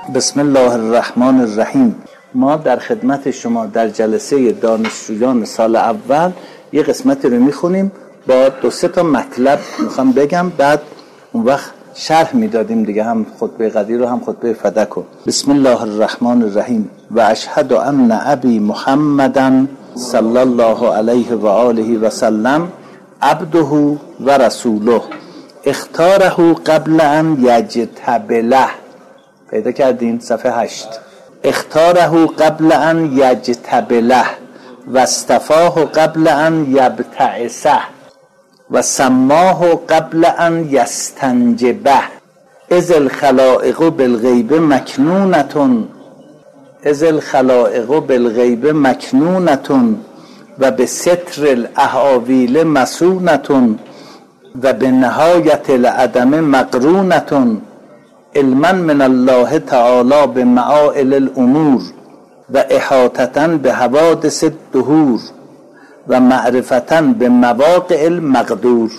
بسم الله الرحمن الرحیم. ما در خدمت شما در جلسه دانشجویان سال اول یه قسمتی رو میخونیم، با 2-3 تا مطلب میخوام بگم، بعد اون وقت شرح میدادیم دیگه، هم خطبه قدیر و هم خطبه فدک. بسم الله الرحمن الرحیم. و اشهد ان ابی محمدا صلی الله علیه و آله و سلم عبده و رسوله اختاره قبل ان یجتبله. پیدا کردین؟ صفحه 8. اختاره قبل ان یجتبله و استفاه قبل ان یبتعثه و سماه قبل ان یستنجبه. اذ الخلائق بالغیب مکنونتون، اذ الخلائق بالغیب مکنونتون و به ستر الاحاویل مسونتون و به نهایت العدم مقرونتون، علما من الله تعالی به معائل الامور و احاطتا به حوادث الدهور و معرفتا به مواقع المقدور.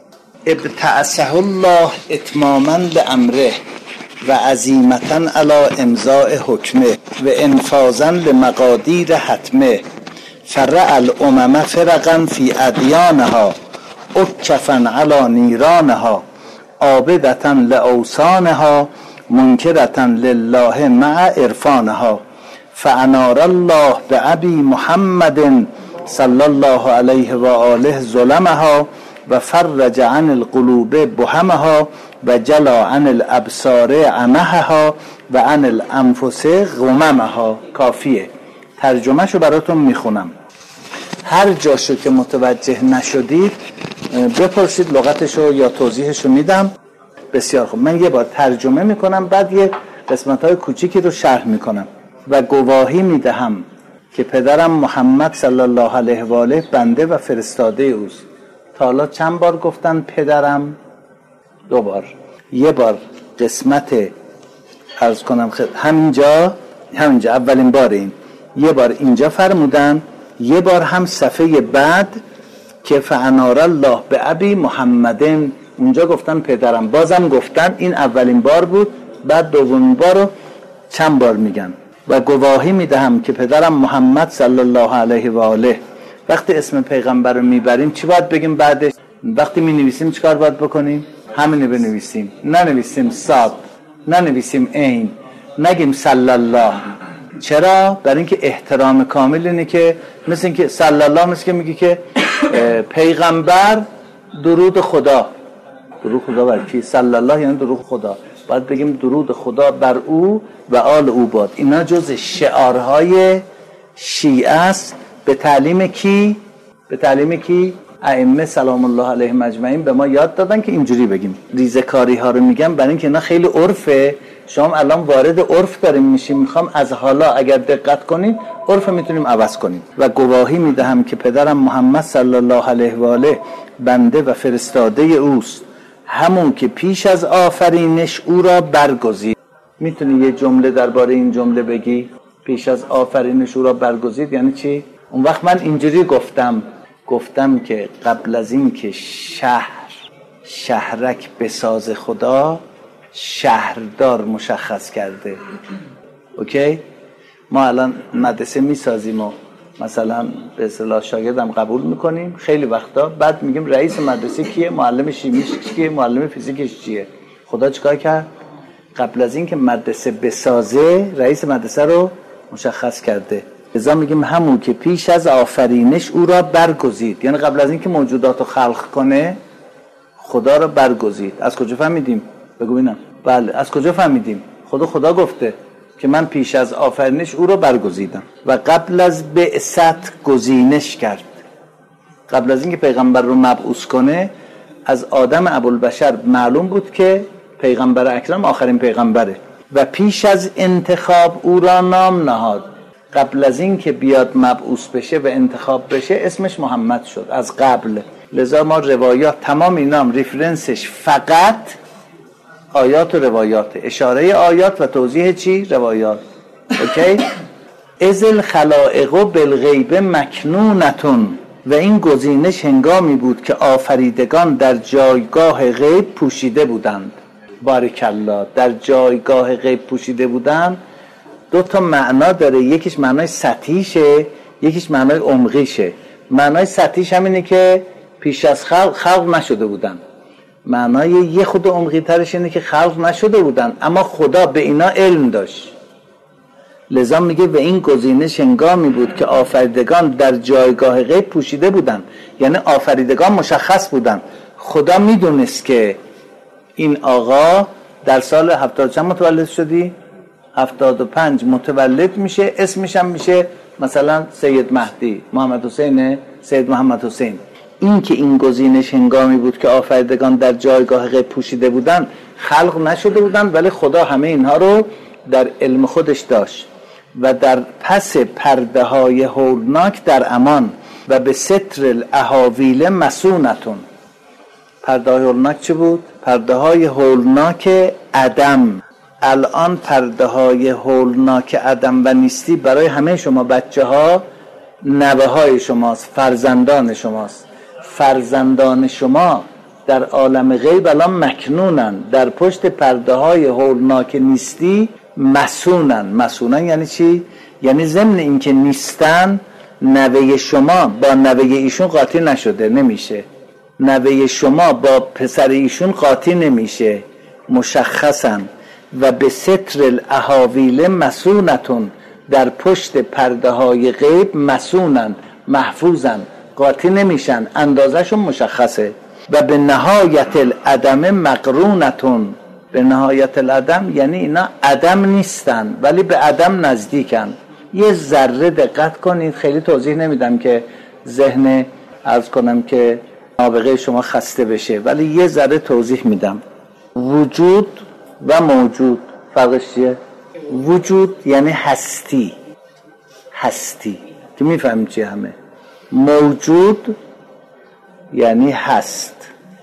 ابتعثه الله اتماما لامره و عزیمتا علی امضاء حکمه و انفاذا لمقادیر حتمه. فرع الامم فرقا فی ادیانها اکفا علی نیرانها عابدتا لاوثانها منکرتا لله مع عرفانها. فانار الله بابی محمد صلی الله علیه و آله ظلمها و فرج عن القلوب بهمها و جلا عن الابصار عمها و عن الانفس غممها. کافیه. ترجمه شو براتون میخونم، هر جاشو که متوجه نشدید بپرسید، لغتشو یا توضیحشو میدم. بسیار خوب، من یه بار ترجمه میکنم، بعد یه قسمت‌های کوچیکی رو شرح میکنم. و گواهی میدهم که پدرم محمد صلی الله علیه و آله بنده و فرستاده اوست. تا حالا چند بار گفتن پدرم؟ 2 بار. یه بار قسمت عرض کنم همینجا اولین بار این، یه بار اینجا فرمودن، یه بار هم صفحه بعد که فانار الله به ابی محمدن، اونجا گفتن پدرم، بازم گفتن این اولین بار بود، بعد دومین بار رو چند بار میگن. و گواهی میدهم که پدرم محمد صلی الله علیه و آله. وقتی اسم پیغمبر رو میبریم چی باید بگیم بعدش؟ وقتی مینویسیم چیکار باید بکنیم؟ همینو بنویسیم، ننویسیم صاد، ننویسیم عین، نگیم صلی الله. چرا؟ برای اینکه احترام کامل اینه که مثل اینکه صلی الله، مثل که میگی که پیغمبر درود خدا. درود خدا بر کی؟ صلی الله یعنی درود خدا. باید بگیم درود خدا بر او و آل او باد. اینا جز شعارهای شیعه است. به تعلیم کی؟ به تعلیم کی؟ ائمه سلام الله علیهم اجمعین به ما یاد دادن که اینجوری بگیم. ریزکاری ها رو میگم برای اینکه اینا خیلی عرفه. شما الان وارد عرف داریم میشیم، میخوام از حالا اگر دقت کنید عرف میتونیم عوض کنیم. و گواهی میدهم که پدرم محمد صلی الله علیه و آله بنده و فرستاده اوست، همون که پیش از آفرینش او را برگزید. میتونی یه جمله درباره این جمله بگی؟ پیش از آفرینش او را برگزید یعنی چی؟ اون وقت من اینجوری گفتم که قبل از این که شهرک بساز خدا، شهردار مشخص کرده. اوکی؟ ما الان مدرسه میسازیم و مثلا به اصطلاح شاگردم قبول میکنیم خیلی وقتا، بعد میگیم رئیس مدرسه کیه، معلم شیمیش کیه، معلم فیزیکش چیه. خدا چیکار کرد؟ قبل از این که مدرسه بسازه رئیس مدرسه رو مشخص کرده. لذا میگیم همون که پیش از آفرینش او را برگزید، یعنی قبل از این که موجودات رو خلق کنه خدا را برگزید. از کجا فهمیدیم؟ بگو ببینم. بله، از کجا فهمیدیم؟ خدا گفته که من پیش از آفرینش او را برگزیدم. و قبل از بعثت گزینش کرد. قبل از اینکه پیغمبر رو مبعوث کنه از آدم ابوالبشر معلوم بود که پیغمبر اکرم آخرین پیغمبره. و پیش از انتخاب او را نام نهاد. قبل از اینکه بیاد مبعوث بشه و انتخاب بشه اسمش محمد شد از قبل. لذا ما روایات تمام اینا هم ریفرنسش فقط آیات و روایات، اشاره آیات و توضیح چی؟ روایات. اوکی؟ اذ الخلائق بالغیب مکنونتون. و این گزینش هنگامی بود که آفریدگان در جایگاه غیب پوشیده بودند. باریکالله، در جایگاه غیب پوشیده بودن دو تا معنا داره. یکیش معنای سطحیشه، یکیش معنای عمقیشه. معنای سطحیش همینه که پیش از خلق نشده بودن. معنای یه خود عمقی ترش اینه که خلق نشده بودن اما خدا به اینا علم داشت. لذا میگه و این گزینش هنگامی بود که آفریدگان در جایگاه غیب پوشیده بودن، یعنی آفریدگان مشخص بودن. خدا میدونست که این آقا در سال 70 چند متولد شدی؟ 75 متولد میشه، اسمش هم میشه مثلا سید مهدی، محمد حسین، سید محمد حسین. این که این گزینش هنگامی بود که آفریدگان در جایگاه غیب پوشیده بودن، خلق نشده بودن، ولی خدا همه اینها رو در علم خودش داشت و در پس پرده های هولناک در امان و به ستر الاحاویل مسونتون. پرده های هولناک چه بود؟ پرده های هولناک عدم. الان پرده های هولناک عدم و نیستی برای همه شما بچه ها نوه های شماست، فرزندان شماست. فرزندان شما در عالم غیب الان مکنونن، در پشت پرده های هولناک نیستی مسونن. مسونن یعنی چی؟ یعنی ضمن این که نیستن، نوه شما با نوه ایشون قاطی نشده، نمیشه. نوه شما با پسر ایشون قاطی نمیشه، مشخصن. و به ستر الاحاویل مسونتون، در پشت پرده های غیب مسونن، محفوظن، قاطی نمیشن، اندازهشون مشخصه. و به نهایت العدم مقرونتون. به نهایت العدم یعنی اینا عدم نیستن ولی به عدم نزدیکن. یه ذره دقت کنید، خیلی توضیح نمیدم که ذهن عرض کنم که نابغه شما خسته بشه، ولی یه ذره توضیح میدم. وجود و موجود فرقش چیه؟ وجود یعنی هستی، هستی که میفهمیم چیه همه. موجود یعنی هست.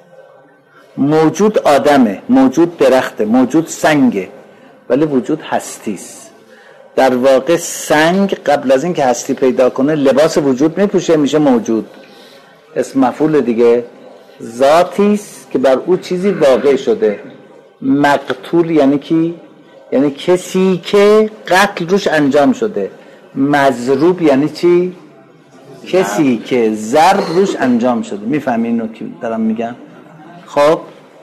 موجود آدمه، موجود درخته، موجود سنگه، ولی وجود هستیست. در واقع سنگ قبل از این که هستی پیدا کنه لباس وجود میپوشه، میشه موجود. اسم مفعول دیگه. ذاتیست که بر او چیزی واقع شده. مقتول یعنی کی؟ یعنی کسی که قتل روش انجام شده. مضروب یعنی چی؟ کسی که ضرب روش انجام شده. میفهمی اینو که دارم میگم؟ خب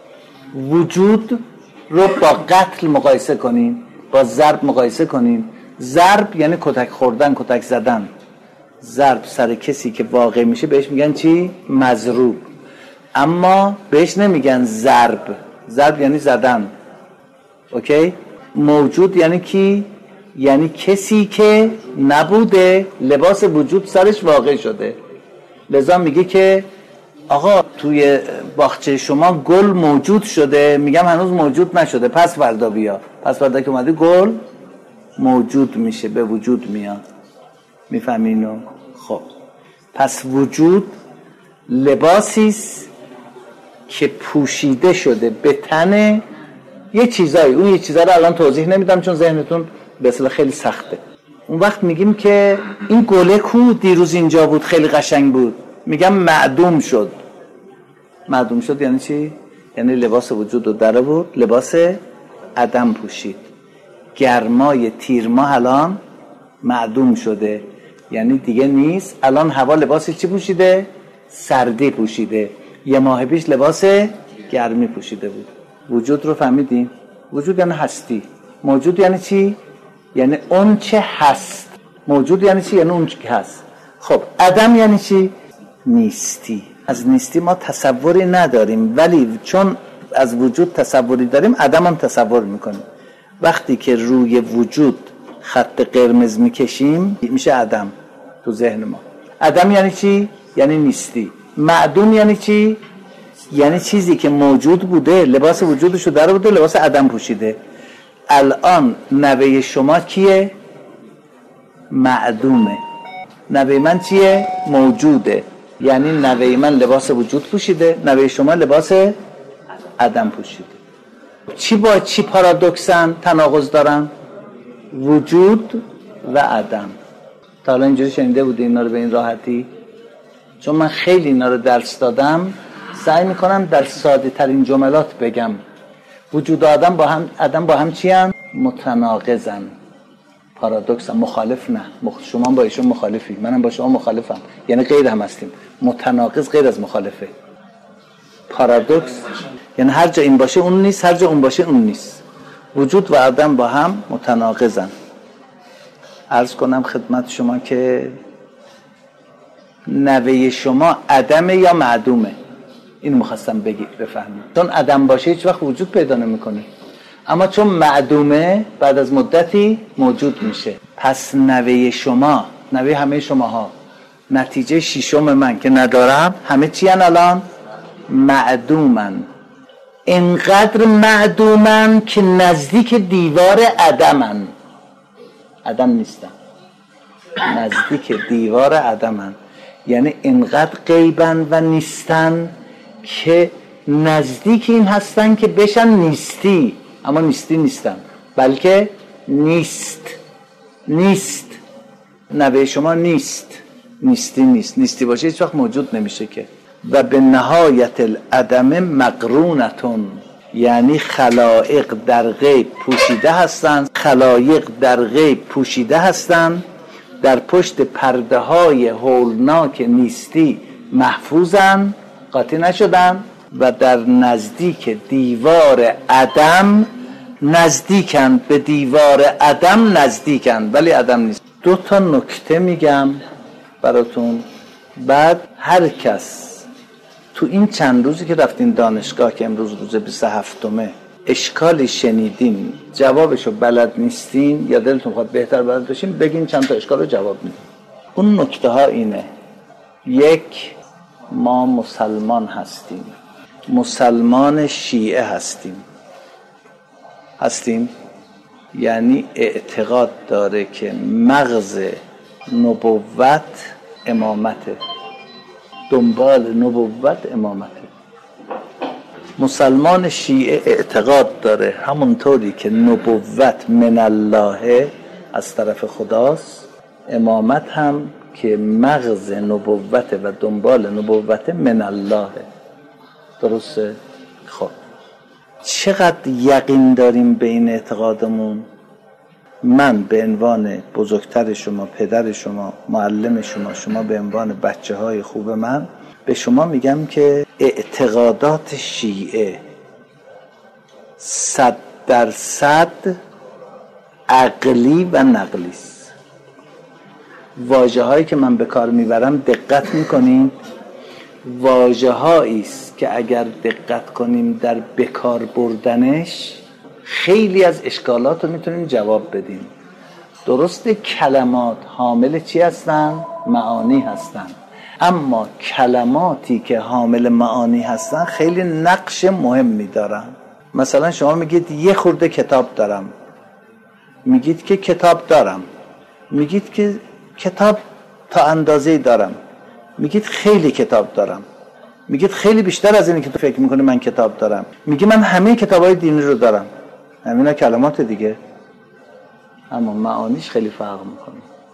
وجود رو با قتل مقایسه کنیم، با ضرب مقایسه کنیم. ضرب یعنی کتک خوردن، کتک زدن. ضرب سر کسی که واقع میشه بهش میگن چی؟ مضروب. اما بهش نمیگن ضرب. ضرب یعنی زدن. اوکی؟ موجود یعنی کی؟ یعنی کسی که نبوده، لباس وجود سرش واقع شده. لذا میگه که آقا توی باغچه شما گل موجود شده، میگم هنوز موجود نشده، پس فردا بیا. پس فردا که اومده گل موجود میشه، به وجود میاد. میفهمی اینو؟ خب پس وجود لباسیست که پوشیده شده به تن یه چیزایی. اون یه چیزا رو الان توضیح نمیدم چون ذهنتون به اصطلاح خیلی سخته. اون وقت میگیم که این گله کو دیروز اینجا بود خیلی قشنگ بود، میگم معدوم شد. معدوم شد یعنی چی؟ یعنی لباس وجود رو در آورد، لباس عدم پوشید. گرمای تیرما الان معدوم شده، یعنی دیگه نیست. الان هوا لباس چی پوشیده؟ سردی پوشیده. یه ماه پیش لباس گرمی پوشیده بود. وجود رو فهمیدیم؟ وجود یعنی هستی. موجود یعنی چی؟ یعنی اون چه هست. موجود یعنی چی؟ یعنی اون چه هست. خب عدم یعنی چی؟ نیستی. از نیستی ما تصوری نداریم، ولی چون از وجود تصوری داریم عدم هم تصور میکنیم. وقتی که روی وجود خط قرمز میکشیم میشه عدم تو ذهن ما. عدم یعنی چی؟ یعنی نیستی. معدوم یعنی چی؟ یعنی چیزی که موجود بوده لباس وجودش رو در آورده، لباس عدم پوشیده. الان نوه شما کیه؟ معدومه. نوه من چیه؟ موجوده. یعنی نوه من لباس وجود پوشیده، نوه شما لباس عدم پوشیده. چی با چی پارادوکسن، تناقض دارن؟ وجود و عدم. تا حالا اینجوری شنیده بودی اینا رو به این راحتی؟ چون من خیلی اینا رو درس دادم، سعی میکنم در ساده ترین جملات بگم. وجود آدم با هم چی هن؟ متناقضن، پارادوکسن، مخالف نه. شما با ایشون مخالفی، منم با شما مخالفم، یعنی غیر هم هستیم. متناقض غیر از مخالفه. پارادوکس یعنی هر جا این باشه اون نیست، هر جا اون باشه اون نیست. وجود و عدم با هم متناقضن. عرض کنم خدمت شما که نوه شما عدمه یا معدومه؟ این مخواستم بفهمید. چون عدم باشه هیچ وقت وجود پیدا نمیکنه، اما چون معدومه بعد از مدتی موجود میشه. پس نوه شما، نوه همه شماها، نتیجه ششم من که ندارم، همه چی هن الان؟ معدومن. اینقدر معدومن که نزدیک دیوار عدمن. عدم نیستن، نزدیک دیوار عدمن. یعنی اینقدر غیبن و نیستن که نزدیک این هستن که بشن نیستی، اما نیستی نیستن، بلکه نیست. نوه شما نیستی باشه هیچ وقت موجود نمیشه که. و به نهایت العدم مقرونتون، یعنی خلایق در غیب پوشیده هستند، در پشت پرده های هولناک نیستی محفوظن، قاطی نشدن و در نزدیک دیوار عدم نزدیکن، به دیوار عدم نزدیکن ولی عدم نیست. 2 نکته میگم براتون. بعد هر کس تو این چند روزی که رفتین دانشگاه که امروز روز 27مه اشکالی شنیدین جوابشو بلد نیستین یا دلتون خواهد بهتر بلد بشین، بگین چند تا اشکال رو جواب میدین. اون نکته ها اینه: 1، ما مسلمان هستیم، مسلمان شیعه هستیم، یعنی اعتقاد داره که مغز نبوت امامته، دنبال نبوت امامته. مسلمان شیعه اعتقاد داره همونطوری که نبوت من الله از طرف خداست، امامت هم که مغز نبوت و دنبال نبوت من الله. درسته؟ خب چقدر یقین داریم به این اعتقادمون؟ من به عنوان بزرگتر شما، پدر شما، معلم شما به عنوان بچه های خوب من به شما میگم که اعتقادات شیعه 100% عقلی و نقلی است. واژه هایی که من به کار میبرم دقت میکنین، واژه هایی است که اگر دقت کنیم در بکار بردنش خیلی از اشکالات رو میتونیم جواب بدیم. درسته کلمات حامل چی هستن؟ معانی هستن، اما کلماتی که حامل معانی هستن خیلی نقش مهمی دارن. مثلا شما میگید یه خورده کتاب دارم، میگید که کتاب دارم، میگید که کتاب تا اندازه‌ای دارم، میگید خیلی کتاب دارم، میگید خیلی بیشتر از اینی که تو فکر میکنی من کتاب دارم، میگی من همه کتابای دینی رو دارم. همینا کلمات دیگه، اما معانیش خیلی فرق میکنه.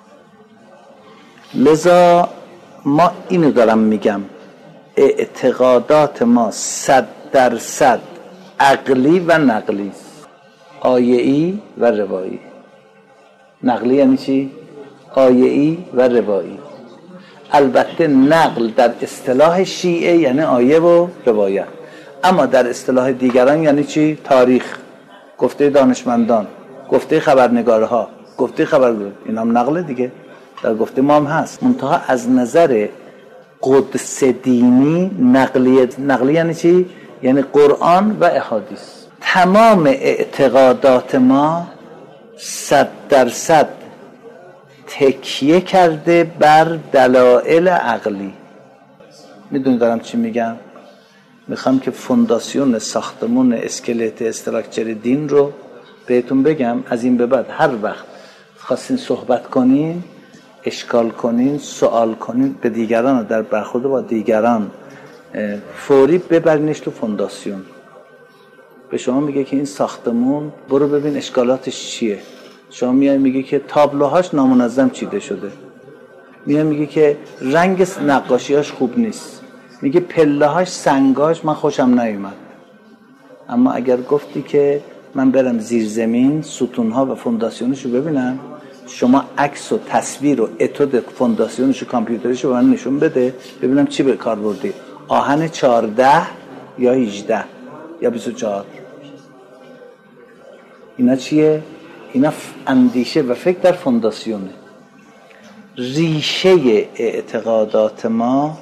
لذا ما اینو دارم میگم، اعتقادات ما 100% عقلی و نقلی است، آیه‌ای و روایی. نقلی یعنی چی؟ آیه‌ای و روایی. البته نقل در اصطلاح شیعه یعنی آیه و روایت، اما در اصطلاح دیگران یعنی چی؟ تاریخ، گفته دانشمندان، گفته خبرنگارها، گفته این هم نقل دیگه، در گفته ما هم هست. منتها از نظر قدس دینی نقلی یعنی چی؟ یعنی قرآن و احادیث. تمام اعتقادات ما 100% تکیه کرده بر دلایل عقلی. میدونی دارم چی میگم؟ میخوام که فونداسیون ساختمون اسکلت استراکچر دین رو بهتون بگم. از این به بعد هر وقت خواستین صحبت کنین، اشکال کنین، سوال کنین، به دیگران در برخورد با دیگران فوری ببرینش تو فونداسیون. به شما میگه که این ساختمون برو ببین اشکالاتش چیه. شما میای میگه که تابلوهاش نامنظم چیده شده، میای میگه که رنگ نقاشیاش خوب نیست، میگه پله‌هاش، سنگاش من خوشم نیومد. اما اگر گفتی که من برم زیر زمین ستونها و فونداسیونشو ببینم، شما عکس و تصویر و اتود فونداسیونشو کامپیوترشو به من نشون بده ببینم چی به کار بردی، آهن 14 یا 18 یا 24. اینا چیه؟ اینا اندیشه و فکر در فونداسیونه. ریشه اعتقادات ما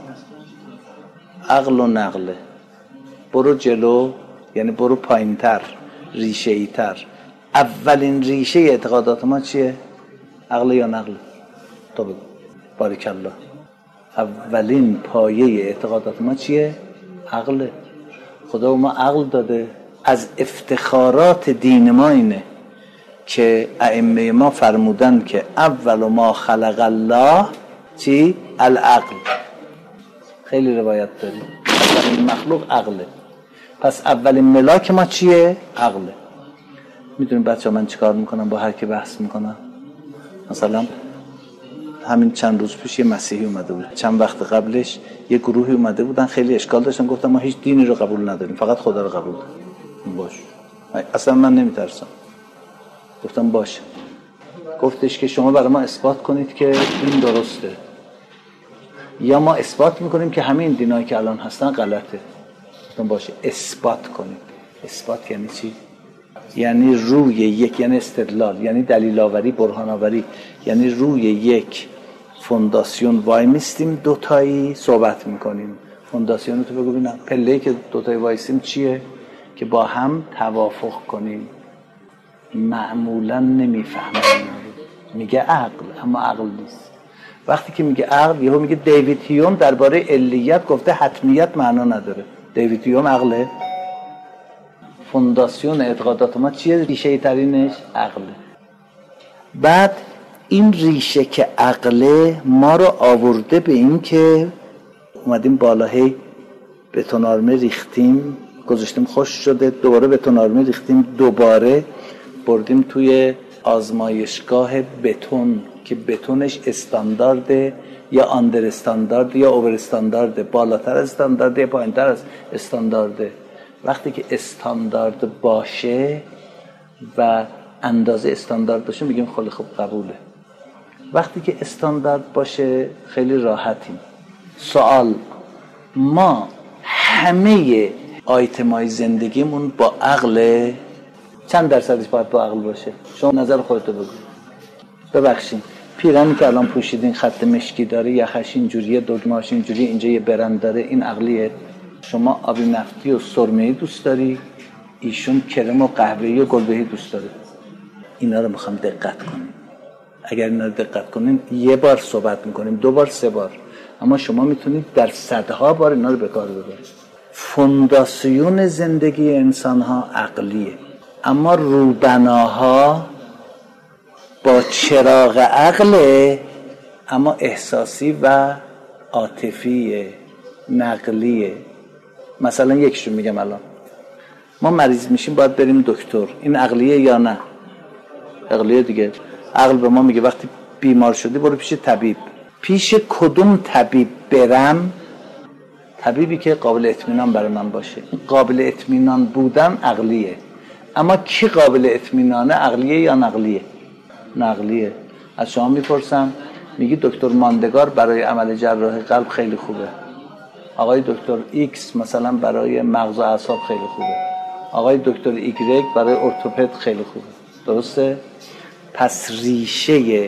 عقل و نقله. برو جلو، یعنی برو پایین‌تر، ریشه ای تر. اولین ریشه اعتقادات ما چیه؟ عقل یا نقل؟ تو بگو. بارکالله. اولین پایه اعتقادات ما چیه؟ عقله. خدا ما عقل داده. از افتخارات دین ما اینه که ائمه ما فرمودن که اول ما خلق الله چی؟ العقل. خیلی روایت داریم اولین مخلوق عقله. پس اولین ملاک ما چیه؟ عقله. میدونیم بچه ها من چیکار میکنم با هر کی بحث میکنم؟ مثلا همین چند روز پیش یه مسیحی اومده بود، چند وقت قبلش یه گروهی اومده بودن خیلی اشکال داشتن، گفتم ما هیچ دینی رو قبول نداریم، فقط خدا رو قبول داریم. باش، اصلا من نمیترسم. گفتم باشه. گفتش که شما برای ما اثبات کنید که این درسته، یا ما اثبات میکنیم که همین دینایی که الان هستن غلطه. گفتم باشه، اثبات کنید. اثبات یعنی چی؟ یعنی روی یک، یعنی استدلال، یعنی دلیل آوری، برهان آوری، یعنی روی یک فونداسیون وای میستیم، دوتایی صحبت میکنیم. فونداسیون تو بگو ببینم، پله‌ای که دوتایی وایستیم چیه؟ که با هم توافق کنیم. معمولا نمیفهمن، میگه عقل، اما عقل نیست. وقتی که میگه عقل، یهو میگه دیوید هیوم درباره علیت گفته حتمیت معنا نداره. دیوید هیوم عقله؟ فونداسیون اعتقادات ما چیه؟ ریشه ترینش عقله. بعد این ریشه که عقله ما رو آورده به این که اومدیم بالاهی بتون آرمه ریختیم، گذاشتیم خوش شده، دوباره بتون آرمه ریختیم، دوباره بردیم توی آزمایشگاه بتون که بتونش استاندارده یا آندر استاندارد یا اوور استاندارده، بالاتر از استاندارده یا پایینتر از استاندارده. وقتی که استاندارد باشه و اندازه استاندارد باشه میگیم خیلی خوب قبوله. وقتی که استاندارد باشه خیلی راحتیم. سوال، ما همه آیتمای زندگیمون با عقله؟ چند درصدش باید با عقل باشه؟ شما نظر خودتو بگو. ببخشید پیرانی که الان پوشیدین خط مشکی داره، یخش اینجوریه، دگمه‌اش اینجوریه، اینجا یه برند داره، این عقلیه؟ شما آبی نفتی و سرمه‌ای دوست داری، ایشون کرم و قهوه‌ای و گلبهی دوست داره. اینا رو میخوام دقت کنیم. اگر اینا رو دقت کنیم یه بار صحبت میکنیم، 2 بار، 3 بار، اما شما میتونید در صدها بار اینا رو به کار ببرید. فونداسیون زندگی انسان ها عقلیه، اما روبناها با چراغ عقله، اما احساسی و عاطفیه، نقلیه. مثلا یکشون میگم، الان ما مریض میشیم باید بریم دکتر، این عقلیه یا نه؟ عقلیه دیگه. عقل به ما میگه وقتی بیمار شدی برو پیش طبیب. پیش کدوم طبیب برم؟ طبیبی که قابل اطمینان برای من باشه. قابل اطمینان بودن عقلیه، اما کی قابل اطمینانه؟ عقلیه یا نقلیه؟ نقلیه. از شما میپرسم، میگی دکتر ماندگار برای عمل جراحی قلب خیلی خوبه، آقای دکتر ایکس مثلا برای مغز و اعصاب خیلی خوبه، آقای دکتر ایگرگ برای ارتوپد خیلی خوبه. درسته؟ پس ریشه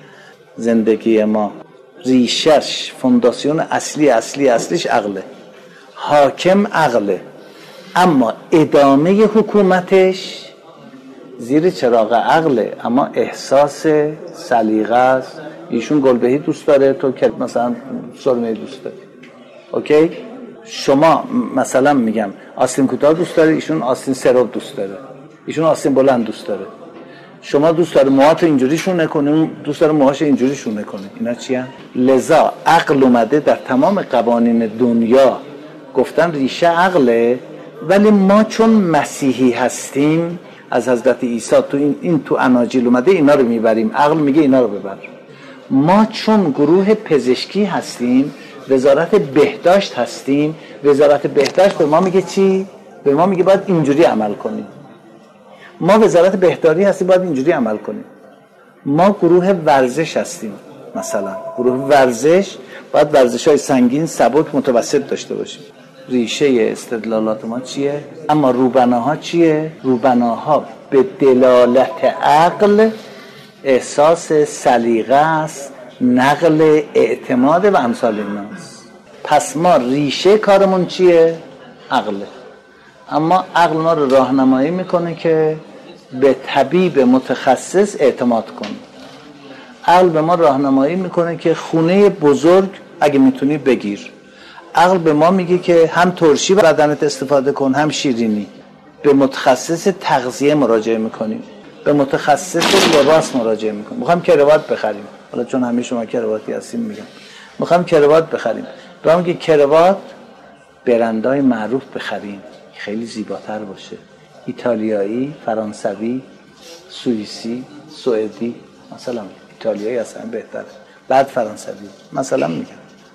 زندگی ما، ریشش، فونداسیون اصلیش عقله. حاکم عقله، اما ادامه حکومتش زیر چراغ عقله، اما احساس، سلیقه است. ایشون گلبهی دوست داره، تو که مثلا سرمه‌ای دوست داری. اوکی؟ شما مثلا میگم آستین کوتاه دوست داره، ایشون آستین سراب دوست داره، ایشون آستین بلند دوست داره. شما دوست داره موهاتو اینجوری شونه کنه، اون دوست داره موهاش اینجوری شونه کنه. اینا چی هست؟ لذا عقل اومده در تمام قوانین دنیا گفتن ریشه عقله، ولی ما چون مسیحی هستیم از حضرت عیسی تو این تو اناجیل اومده اینا رو میبریم، عقل میگه اینا رو ببر. ما چون گروه پزشکی هستیم، وزارت بهداشت هستیم، وزارت بهداشت به ما میگه چی؟ به ما میگه باید اینجوری عمل کنیم. ما وزارت بهداری هستیم، باید اینجوری عمل کنیم. ما گروه ورزش هستیم، مثلا گروه ورزش باید ورزش‌های سنگین، سبک، متوسط داشته باشیم. ریشه استدلالات ما چیه؟ اما روبناها چیه؟ روبناها به دلالت عقل، احساس سلیقه است، نقل اعتماد و امثال ایناست. پس ما ریشه کارمون چیه؟ عقله. اما عقل ما رو راهنمایی میکنه که به طبیب متخصص اعتماد کن. عقل به ما راهنمایی میکنه که خونه بزرگ اگه میتونی بگیر. عقل به ما میگه که هم ترشی بدنت استفاده کن، هم شیرینی. به متخصص تغذیه مراجعه میکنیم، به متخصص لباس مراجعه میکنیم. میخوام کراوات بخریم، حالا چون همه شما کرواتی هستین میگم میخوام کراوات بخریم، به ما میگه کراوات برندهای معروف بخریم، خیلی زیباتر باشه، ایتالیایی، فرانسوی، سوئیسی، سوئدی. مثلا ایتالیایی اصلا بهتره، بعد فرانسوی مثلا میگم.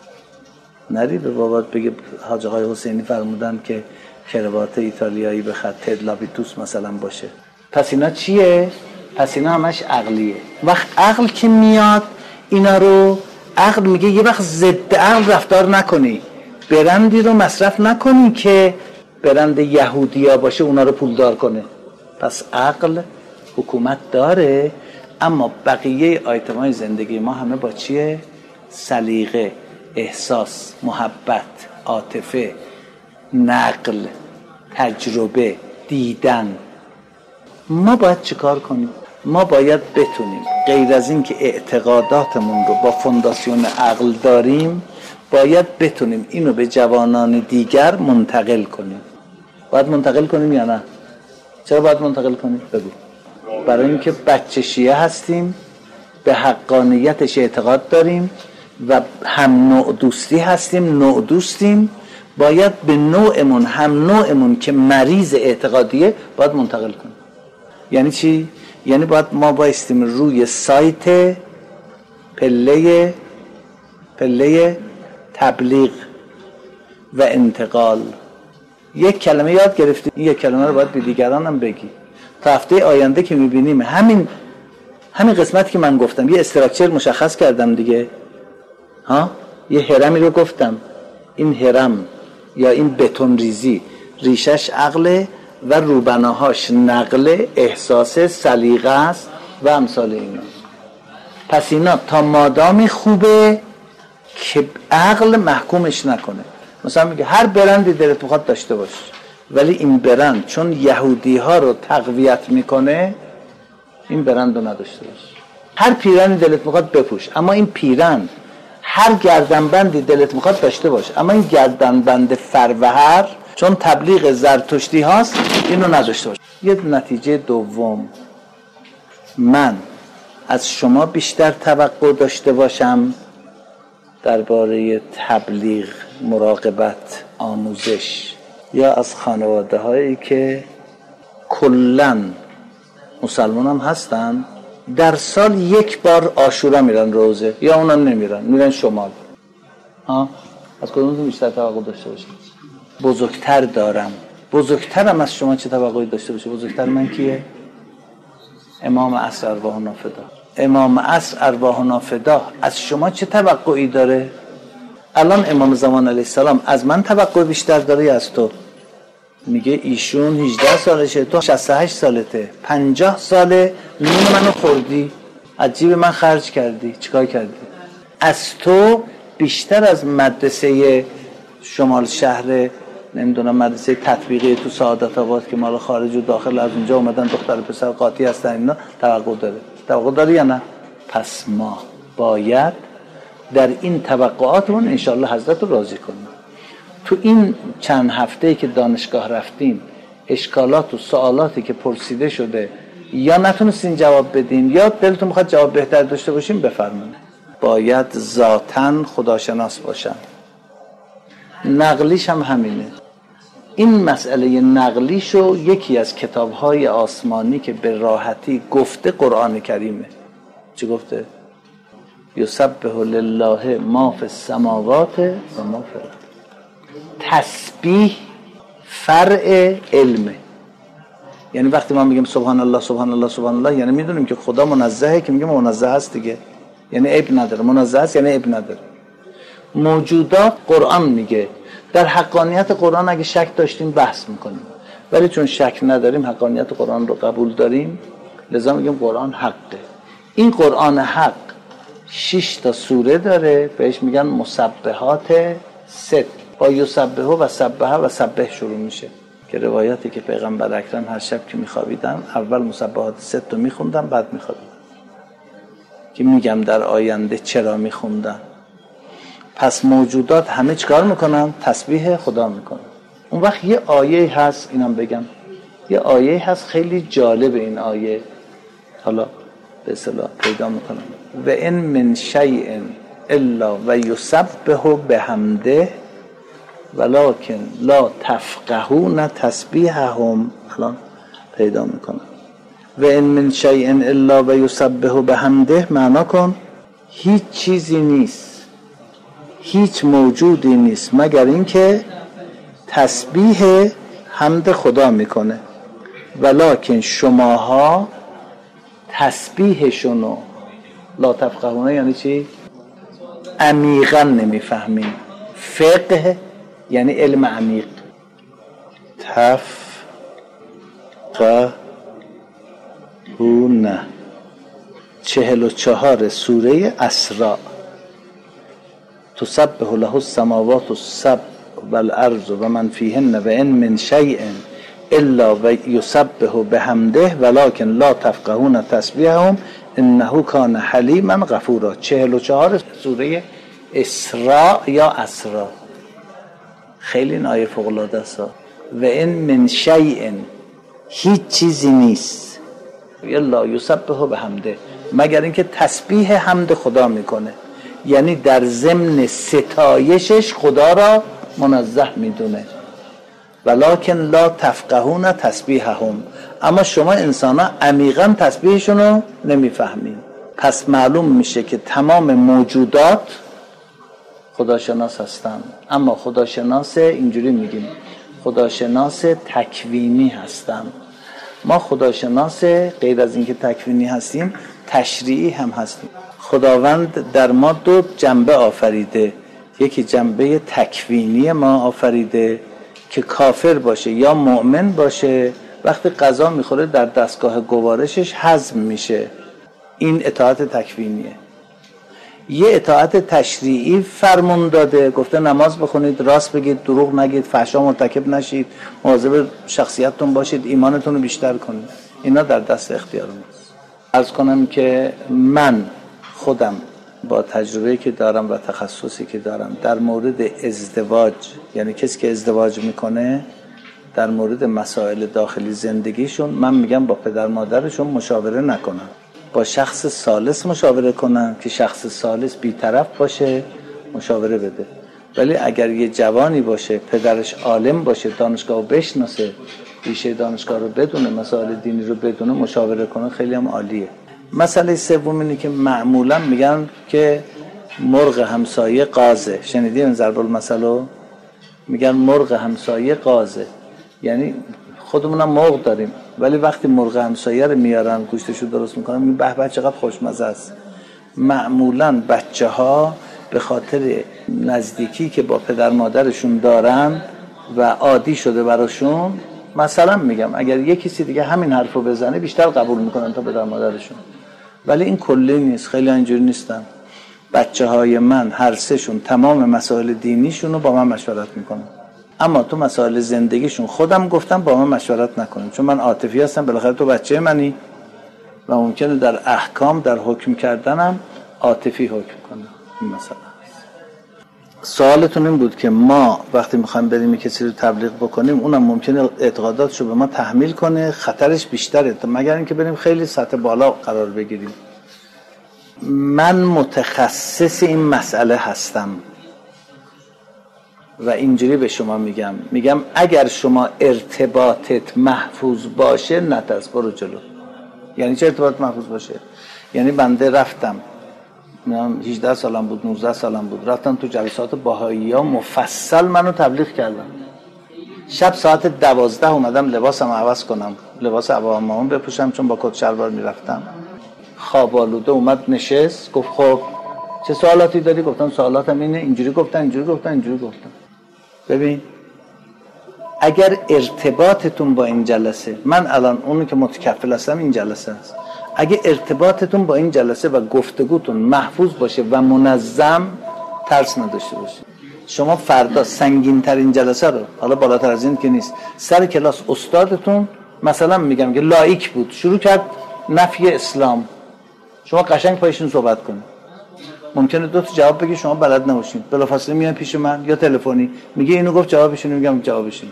نری به بابات بگه حاج آقای حسینی فرمودن که کراوات ایتالیایی بخر، تد لابیتوس مثلا باشه. پس اینا چیه؟ پس اینا همش عقلیه. وقت عقل که میاد اینا رو، عقل میگه یه وقت ضد عقل رفتار نکنی، برندی رو مصرف نکنی که برند یهودیا باشه اونا رو پولدار کنه. پس عقل حکومت داره، اما بقیه آیتمای زندگی ما همه با چیه؟ سلیقه، احساس، محبت، عاطفه، نقل، تجربه، دیدن. ما باید چیکار کنیم؟ ما باید بتونیم غیر از این که اعتقاداتمون رو با فونداسیون عقل داریم، باید بتونیم اینو به جوانان دیگر منتقل کنیم. باید منتقل کنیم یا نه؟ چرا باید منتقل کنیم؟ بگو. برای اینکه بچه شیعه هستیم، به حقانیتش اعتقاد داریم و هم نوع دوستی هستیم، نوع دوستیم، باید به نوعمون، هم نوعمون که مریض اعتقادیه باید منتقل کنیم. یعنی چی؟ یعنی باید ما بایستیم روی سایت پله تبلیغ و انتقال یک کلمه یاد گرفتیم، این یک کلمه رو باید به دیگران هم بگی. تا هفته آینده که میبینیم همین قسمتی که من گفتم، یه استراکچر مشخص کردم دیگه، یه هرمی رو گفتم، این هرم یا این بتون ریزی ریشش عقله و روبناهاش نقل، احساس، سلیقه است و امثال اینا. پس اینا تا مادامی خوبه که عقل محکومش نکنه. مثلا میگه هر برندی دلت بخواد داشته باش، ولی این برند چون یهودی ها رو تقویت میکنه، این برند رو نداشته باش. هر پیرنی دلت بخواد بپوش، اما این پیرن هر گردنبندی دلت میخواد داشته باش، اما این گردنبند فروهر چون تبلیغ زرتشتی هاست اینو نداشته باش. یه نتیجه دوم، من از شما بیشتر توقع داشته باشم درباره تبلیغ، مراقبت، آموزش، یا از خانواده هایی که کلن مسلمان هم هستن در سال یک بار عاشورا میرن روزه، یا اونم نمیرن، میرن شمال. از کدومتون بیشتر توقع داشته باشم؟ بزرگتر دارم. بزرگترم از شما چه توقعی داشته باشه؟ بزرگتر من کیه؟ امام عصر ارواح نافدا. امام عصر ارواح نافدا از شما چه توقعی داره؟ الان امام زمان علیه السلام از من توقع بیشتر داره یا از تو؟ میگه ایشون 18 سالشه، تو 68 سالته، 50 ساله نون منو خوردی، از جیب من خرج کردی، چیکار کردی؟ از تو بیشتر از مدرسه شمال شهر، نمیدونم مدرسه تطبیقی تو سعادت آباد که مال خارج و داخل از اونجا اومدن دختر پسر قاطی هستن، اینا توقع داره. توقع داره یا نه؟ پس ما باید در این توقعاتمون انشالله حضرت رو راضی کنیم. تو این چند هفته‌ای که دانشگاه رفتیم، اشکالات و سوالاتی که پرسیده شده یا نتونستین جواب بدین یا دلتون میخواد جواب بهتر داشته باشین، بفرمایید. باید ذاتاً خداشناس باشن. نقلیش هم همینه. این مسئله نقلیشو یکی از کتاب‌های آسمانی که به راحتی گفته قرآن کریمه. چی گفته؟ یسبح لله ما فی السماوات و ما فی الارض. تسبیح فرع علمه. یعنی وقتی ما میگیم سبحان الله سبحان الله سبحان الله، یعنی میدونیم که خدا منزهه، که میگیم منزه است دیگه، یعنی عیب نداره. منزه است یعنی عیب نداره. موجودات قرآن میگه در حقانیت قرآن اگه شک داشتیم بحث میکنیم، ولی چون شک نداریم حقانیت قرآن رو قبول داریم، لذا میگیم قرآن حقه. این قرآن حق 6 تا سوره داره، بهش میگن مسبحات ست. با یسبحه و سبحه و سبح شروع میشه، که روایاتی که پیغمبر اکرم هر شب که میخوابیدن اول مسبحات ست رو میخوندن بعد میخوابیدن، که میگم در آینده چرا میخوندن. پس موجودات همه چکار میکنن؟ تسبیح خدا میکنن. اون وقت یه آیه هست، اینم بگم، یه آیه هست خیلی جالب. این آیه حالا به اصطلاح پیدا میکنم: و ان من شیء الا و یسبح بحمده ولکن لا تفقهون تسبیحهم. الان پیدا میکنم: و ان من شیء الا و یسبح بحمده، معنا کن هیچ چیزی نیست، هیچ موجودی نیست مگر اینکه تسبیح حمد خدا میکنه، ولکن شماها تسبیحشونو لا تفقهونه یعنی چی؟ عمیقا نمیفهمین. فقه یعنی علم عمیق. تفقهونه 44 سوره اسراء. تسبح له السماوات السبع والارض و من فیهن و ان من شیء الا و یسبح بحمده ولکن لا تفقهون تسبیحهم انه کان حلیما غفورا. 44 سوره اسراء یا اسراء. خیلی این آیه فوق العاده است. و ان من شیء، هیچ چیزی نیست، الا یسبح بحمده، مگر اینکه تسبیح حمد خدا میکنه، یعنی در ضمن ستایشش خدا را منزه میدونه. ولکن لا تفقهون تسبیحهم، اما شما انسان ها عمیقا تسبیحشون رو نمیفهمین. پس معلوم میشه که تمام موجودات خداشناس هستن، اما خداشناس اینجوری میگیم خداشناس تکوینی هستن. ما خداشناس غیر از اینکه تکوینی هستیم تشریعی هم هستیم. خداوند در ما 2 جنبه آفریده، یکی جنبه تکوینی ما آفریده که کافر باشه یا مؤمن باشه، وقتی غذا میخوره در دستگاه گوارشش هضم میشه، این اطاعت تکوینیه. یه اطاعت تشریعی فرمون داده، گفته نماز بخونید، راست بگید، دروغ نگید، فحشا مرتکب نشید، مواظب شخصیتتون باشید، ایمانتون رو بیشتر کنید. اینا در دست اختیار ماست. عرض کنم که من خودم با تجربه‌ای که دارم و تخصصی که دارم در مورد ازدواج، یعنی کسی که ازدواج میکنه در مورد مسائل داخلی زندگیشون، من میگم با پدر مادرشون مشاوره نکنن، با شخص ثالث مشاوره کنن که شخص ثالث بی‌طرف باشه مشاوره بده. ولی اگر یه جوانی باشه پدرش عالم باشه، دانشگاه رو بشناسه، ریشه دانشگاه رو بدونه، مسائل دینی رو بدونه، مشاوره کنه، خیلی هم عالیه. مسئله سوم اینه که معمولا میگن که مرغ همسایه قازه. شنیدی این ضرب المثل؟ میگن مرغ همسایه قازه، یعنی خودمونم مرغ داریم ولی وقتی مرغ همسایه رو میارن گوشتشو درست میکنن میگن به به چقدر خوشمزه است. معمولا بچه‌ها به خاطر نزدیکی که با پدر مادرشون دارن و عادی شده براشون، مثلا میگم اگر یک کسی دیگه همین حرفو بزنه بیشتر قبول میکنن تا پدر مادرشون، ولی این کلی نیست. خیلی اینجوری نیستن. بچه‌های من هر سه‌شون تمام مسائل دینیشون رو با من مشورت میکنن، اما تو مسائل زندگیشون خودم گفتم با من مشورت نکنیم، چون من عاطفی هستم، بالاخره تو بچه منی و ممکنه در احکام، در حکم کردنم عاطفی حکم کنم. این مسئله سوالتون این بود که ما وقتی میخوایم بریم کسی رو تبلیغ بکنیم، اونم ممکنه اعتقاداتشو به ما تحمیل کنه، خطرش بیشتره تا مگر اینکه بریم خیلی سطح بالا قرار بگیریم. من متخصص این مسئله هستم و اینجوری به شما میگم اگر شما ارتباطت محفوظ باشه نترس، برو جلو. یعنی چه ارتباط محفوظ باشه؟ یعنی بنده رفتم 18 سالم بود، 19 سالم بود، رفتم تو جلسات بهائی‌ها مفصل منو تبلیغ کردم، شب ساعت 12 اومدم لباسم عوض کنم، لباس عواممون بپوشم چون با کت شلوار میرفتم. خواب آلوده اومد نشست، گفت خب چه سوالاتی داری؟ گفتم سوالاتم اینه، اینجوری گفتن. ببین اگر ارتباطتون با این جلسه، من الان اونی که متکفل هستم این جلسه است، اگه ارتباطتون با این جلسه و گفتگوتون محفوظ باشه و منظم، ترس نداشته باشید. شما فردا سنگین ترین جلسه رو، حالا بالاتر از این که نیست، سر کلاس استادتون مثلا میگم که لایک بود، شروع کرد نفی اسلام، شما قشنگ پایشون صحبت کنید. ممکنه دو تا جواب بگی شما بلد نباشید، بلافاصله میاد پیش من یا تلفنی میگه اینو گفت جوابشون، میگم جوابشون.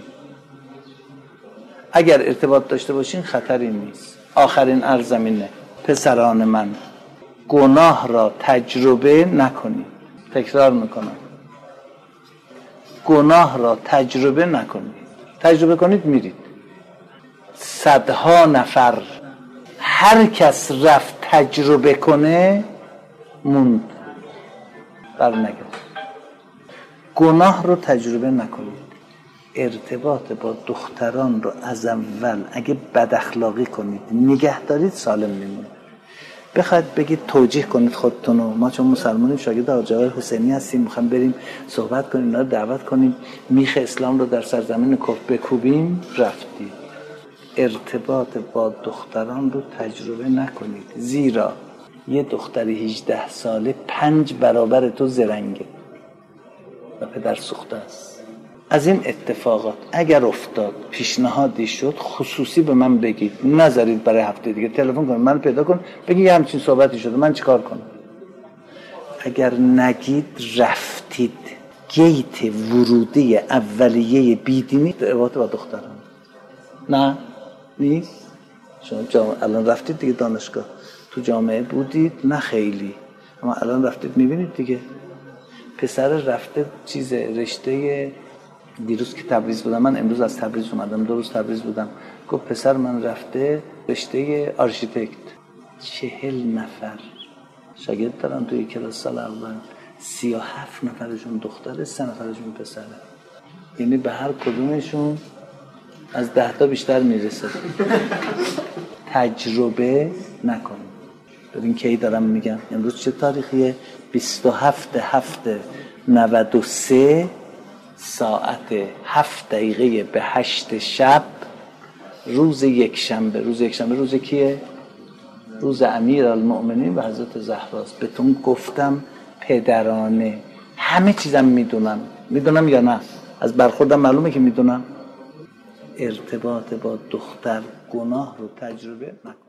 اگر ارتباط داشته باشین خطری نیست. آخرین ارزمینه پسران من، گناه را تجربه نکنید. تکرار میکنم، گناه را تجربه نکنید. تجربه کنید میرید. صدها نفر هر کس رفت تجربه کنه موند، برنگرد. گناه رو تجربه نکنید. ارتباط با دختران رو از اول اگه بد اخلاقی کنید نگه دارید سالم میمونه. بخواید بگید توجیه کنید خودتونو، ما چون مسلمانیم شاگرد حاج آقای حسینی هستیم میخوام بریم صحبت کنیم، اینا رو دعوت کنیم، میخ اسلام رو در سرزمین کفر بکوبیم، رفتید. ارتباط با دختران رو تجربه نکنید، زیرا یه دختر 18 ساله 5 برابر تو زرنگه و پدر سوخته است. از این اتفاقات اگر افتاد، پیشنهادی شد، خصوصی به من بگید، نذارید برای هفته دیگه. تلفن کنید من پیدا کن بگید یه همچین صحبتی شده، من چیکار کنم؟ اگر نگید رفتید. گیت ورودی اولیه بیدینی ارتباط با دختران. نه نیست. شما الان رفتید دیگه دانشگاه، تو جامعه بودید نه خیلی، اما الان رفتید میبینید دیگه. پسر رفته چیز رشته، دیروز که تبریز بودم، من امروز از تبریز اومدم، 2 روز تبریز بودم، گفت پسر من رفته رشته آرشیتکت. 40 نفر شاگرد دارن توی کلاس سال اول، 37 نفرشون دختره، 3 نفرشون پسره. یعنی به هر کدومشون از 10 تا بیشتر میرسه. تجربه نکنید. ببین کی دارم میگم، امروز چه تاریخیه؟ 27/7/93 ساعت 7 دقیقه به 8 شب، روز یکشنبه. روز یکشنبه روز کیه؟ روز امیرالمؤمنین و حضرت زهراست. بهتون گفتم پدرانه همه چیزم میدونم یا نه؟ از برخوردم معلومه که میدونم. ارتباط با دختر گناه رو تجربه نکن.